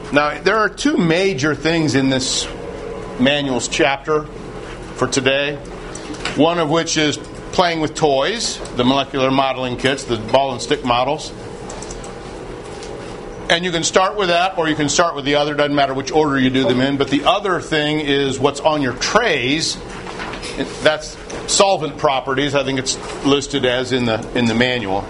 Now, there are two major things in this manuals chapter for today. One of which is playing with toys, the molecular modeling kits, the ball and stick models. And you can start with that, or you can start with the other. Doesn't matter which order you do them in. But the other thing is what's on your trays. That's solvent properties. I think it's listed as in the manual.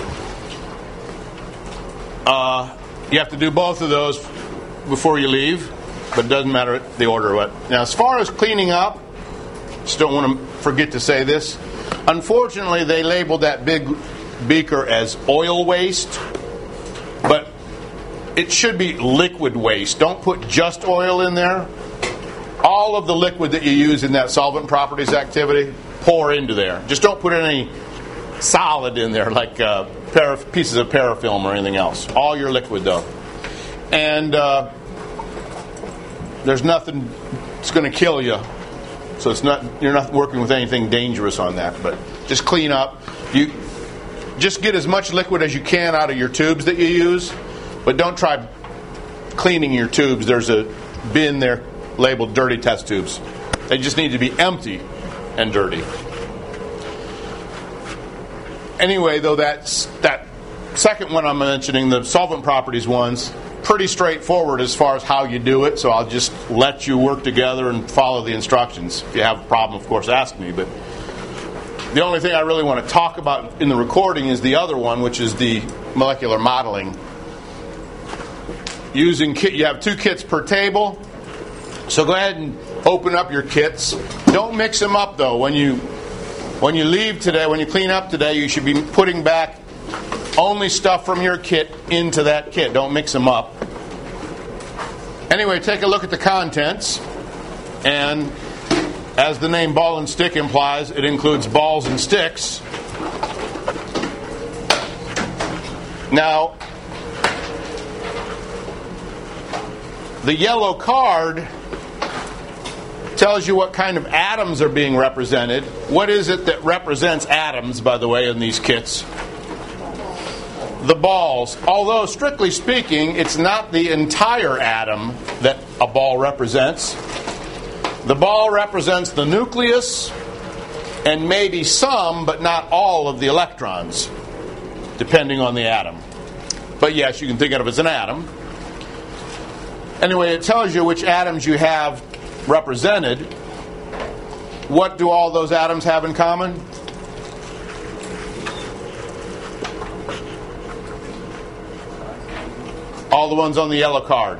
You have to do both of those before you leave, but it doesn't matter the order of it. Now, as far as cleaning up, just don't want to forget to say this. Unfortunately, they labeled that big beaker as oil waste, but it should be liquid waste. Don't put just oil in there. All of the liquid that you use in that solvent properties activity, pour into there. Just don't put any solid in there, like pieces of parafilm or anything else. All your liquid, though. And there's nothing that's going to kill you. So you're not working with anything dangerous on that. But just clean up. You just get as much liquid as you can out of your tubes that you use. But don't try cleaning your tubes. There's a bin there labeled dirty test tubes. They just need to be empty and dirty. Anyway, though, that second one I'm mentioning, the solvent properties ones, pretty straightforward as far as how you do it. So I'll just let you work together and follow the instructions. If you have a problem, of course, ask me. But the only thing I really want to talk about in the recording is the other one, which is the molecular modeling. You have 2 kits per table. So go ahead and open up your kits. Don't mix them up, though. When you leave today, when you clean up today, you should be putting back only stuff from your kit into that kit. Don't mix them up. Anyway, take a look at the contents. And as the name ball and stick implies, it includes balls and sticks. Now, the yellow card tells you what kind of atoms are being represented. What is it that represents atoms, by the way, in these kits? The balls. Although, strictly speaking, it's not the entire atom that a ball represents. The ball represents the nucleus and maybe some, but not all, of the electrons, depending on the atom. But yes, you can think of it as an atom. Anyway, it tells you which atoms you have represented. What do all those atoms have in common? All the ones on the yellow card.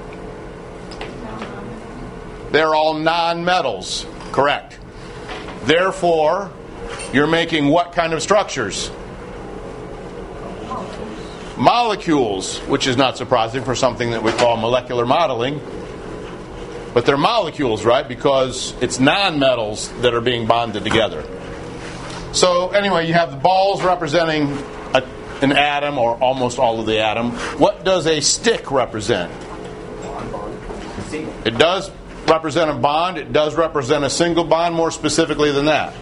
They're all non-metals. Correct. Therefore, you're making what kind of structures? Molecules, which is not surprising for something that we call molecular modeling. But they're molecules, right? Because it's non-metals that are being bonded together. So anyway, you have the balls representing an atom, or almost all of the atom. What does a stick represent? It does represent a bond. It does represent a single bond, more specifically than that.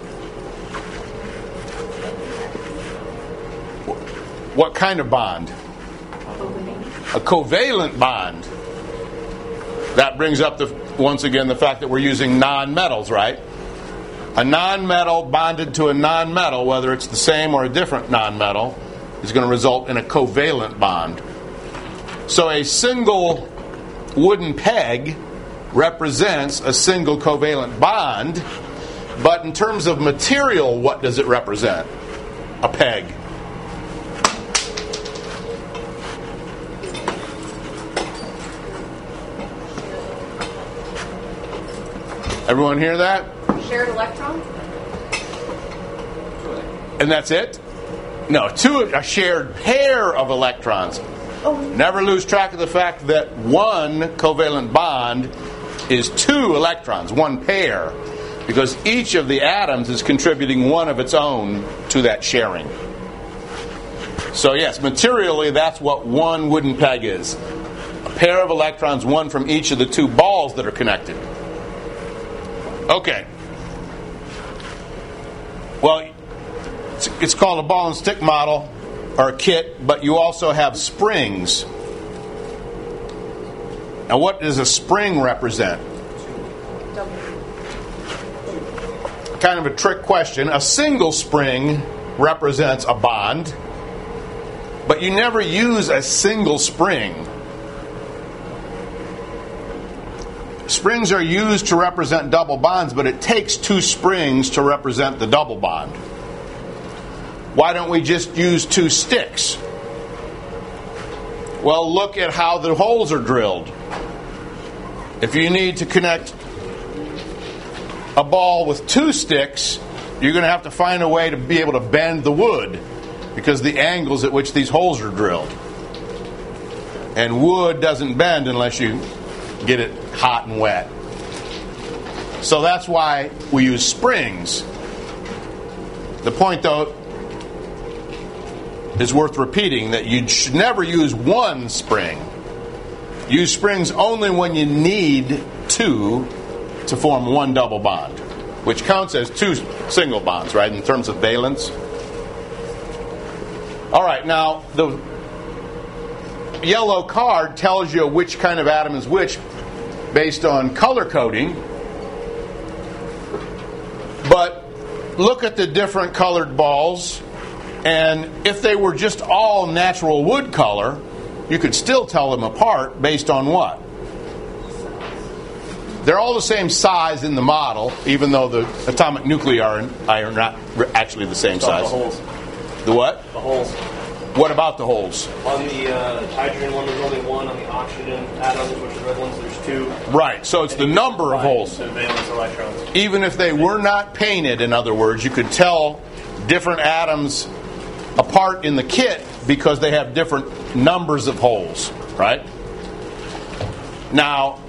What kind of bond? A covalent bond. That brings up, once again, the fact that we're using non-metals, right? A non-metal bonded to a non-metal, whether it's the same or a different non-metal, is going to result in a covalent bond. So a single wooden peg represents a single covalent bond, but in terms of material, what does it represent? A peg. Everyone hear that? Shared electron? And that's it? No, a shared pair of electrons. Oh. Never lose track of the fact that one covalent bond is 2 electrons, one pair, because each of the atoms is contributing one of its own to that sharing. So yes, materially, that's what one wooden peg is. A pair of electrons, one from each of the 2 balls that are connected. Okay. Well, it's called a ball and stick model, or a kit, but you also have springs. Now, what does a spring represent? Kind of a trick question. A single spring represents a bond, but you never use a single spring. Springs are used to represent double bonds, but it takes two springs to represent the double bond. Why don't we just use two sticks? Well, look at how the holes are drilled. If you need to connect a ball with two sticks, you're going to have to find a way to be able to bend the wood because of the angles at which these holes are drilled. And wood doesn't bend unless you get it hot and wet. So that's why we use springs. The point, though, is worth repeating that you should never use one spring. Use springs only when you need two to form one double bond, which counts as two single bonds, right, in terms of valence. All right, now the yellow card tells you which kind of atom is which based on color coding. But look at the different colored balls, and if they were just all natural wood color, you could still tell them apart based on what? They're all the same size in the model, even though the atomic nuclei are not actually the same size. The holes. The what? The holes. What about the holes? On the hydrogen one, there's only one. On the oxygen atoms, which are the red ones, there's two. Right, so it's the number of holes. The valence electrons. Even if they were not painted, in other words, you could tell different atoms apart in the kit because they have different numbers of holes, right? Now,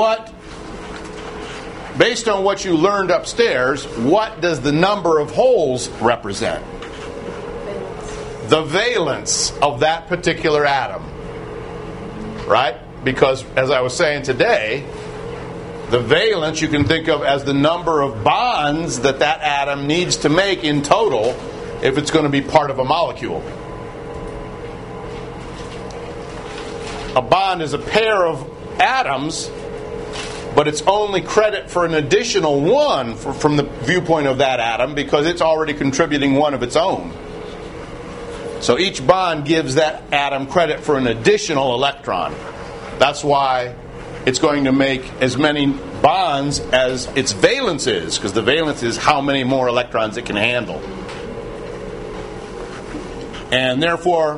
based on what you learned upstairs, what does the number of holes represent? The valence of that particular atom, right? Because, as I was saying today, the valence you can think of as the number of bonds that atom needs to make in total if it's going to be part of a molecule. A bond is a pair of atoms, but it's only credit for an additional one from the viewpoint of that atom because it's already contributing one of its own. So each bond gives that atom credit for an additional electron. That's why it's going to make as many bonds as its valence is, because the valence is how many more electrons it can handle. And therefore,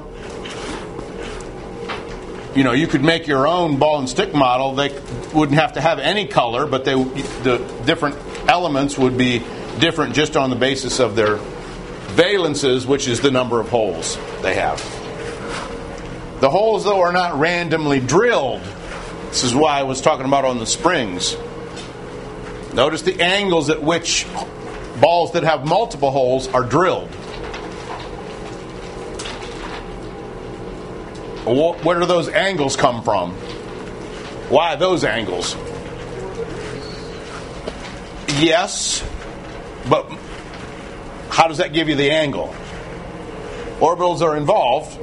you could make your own ball and stick model. They wouldn't have to have any color, but the different elements would be different just on the basis of their valences, which is the number of holes they have. The holes, though, are not randomly drilled. This is why I was talking about on the springs. Notice the angles at which balls that have multiple holes are drilled. Where do those angles come from? Why those angles? Yes, but how does that give you the angle? Orbitals are involved.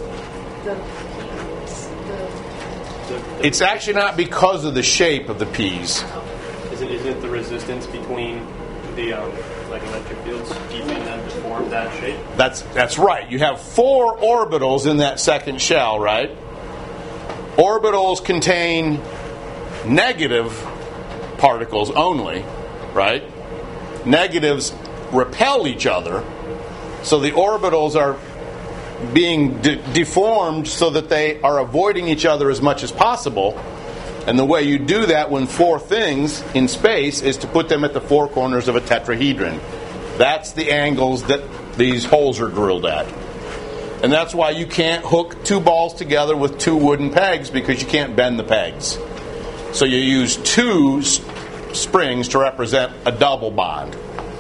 It's actually not because of the shape of the P's. Isn't it the resistance between the electric fields keeping them to form that shape? That's right. You have 4 orbitals in that second shell, right? Orbitals contain negative particles only, right? Negatives repel each other, so the orbitals are being deformed so that they are avoiding each other as much as possible. And the way you do that when 4 things in space is to put them at the 4 corners of a tetrahedron. That's the angles that these holes are drilled at. And that's why you can't hook 2 balls together with 2 wooden pegs, because you can't bend the pegs. So you use 2 springs to represent a double bond.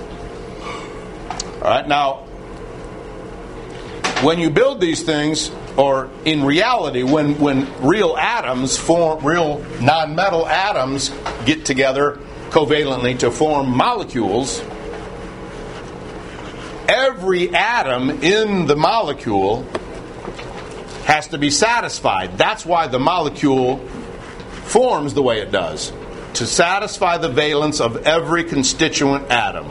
All right, now, when you build these things, or in reality, when real atoms form, real non-metal atoms get together covalently to form molecules, every atom in the molecule has to be satisfied. That's why the molecule forms the way it does to satisfy the valence of every constituent atom.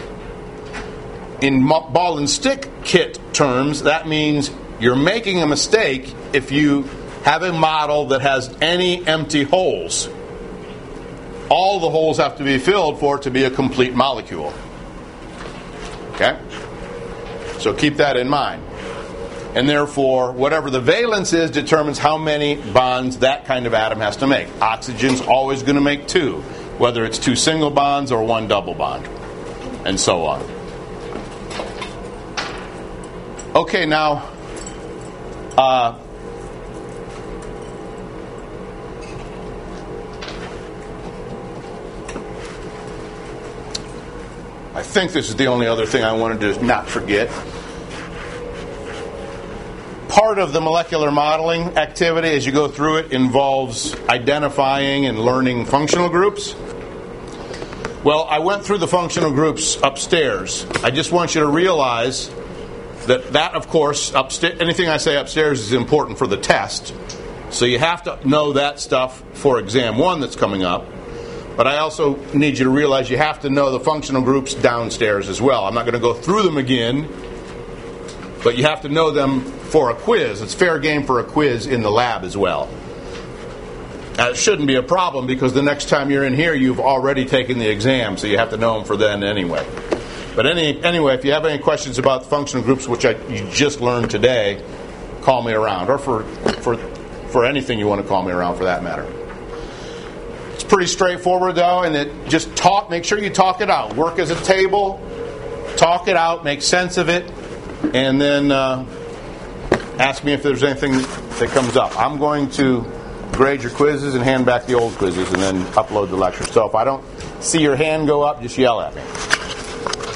In ball and stick kit terms, that means you're making a mistake if you have a model that has any empty holes. All the holes have to be filled for it to be a complete molecule. Okay? So keep that in mind. And therefore, whatever the valence is determines how many bonds that kind of atom has to make. Oxygen's always going to make 2, whether it's 2 single bonds or 1 double bond, and so on. Okay, now, I think this is the only other thing I wanted to not forget. Part of the molecular modeling activity as you go through it involves identifying and learning functional groups. Well, I went through the functional groups upstairs. I just want you to realize that of course, anything I say upstairs is important for the test. So you have to know that stuff for exam 1 that's coming up. But I also need you to realize you have to know the functional groups downstairs as well. I'm not going to go through them again, but you have to know them for a quiz. It's fair game for a quiz in the lab as well. Now, it shouldn't be a problem because the next time you're in here, you've already taken the exam, so you have to know them for then anyway. But anyway, if you have any questions about functional groups, which you just learned today, call me around, or for anything you want to call me around for that matter. It's pretty straightforward though, and make sure you talk it out. Work as a table, talk it out, make sense of it, and then ask me if there's anything that comes up. I'm going to grade your quizzes and hand back the old quizzes and then upload the lecture. So if I don't see your hand go up, just yell at me.